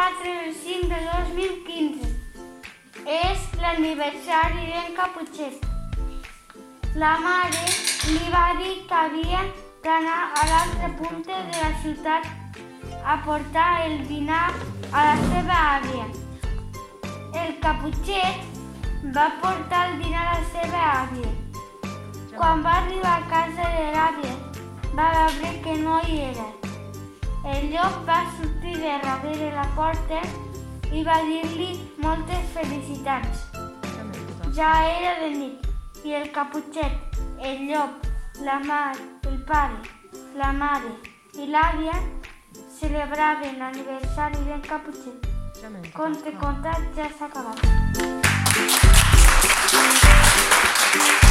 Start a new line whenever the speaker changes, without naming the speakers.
4 del 5 de 2015. És l'aniversari d'en Caputxet. La mare li va dir que havia d'anar a l'altra punta de la ciutat a portar el dinar a la seva àvia. El Caputxet va portar el dinar a la seva àvia. Quan va arribar a casa de l'àvia, va veure que no hi era. El llop va sortir de darrere la porta i va dir-li moltes felicitats. Ja era de nit i el Caputxet, el llop, la mare, el pare, la mare i l'àvia celebraven l'aniversari d'en Caputxet. Conte contat ja s'ha acabat.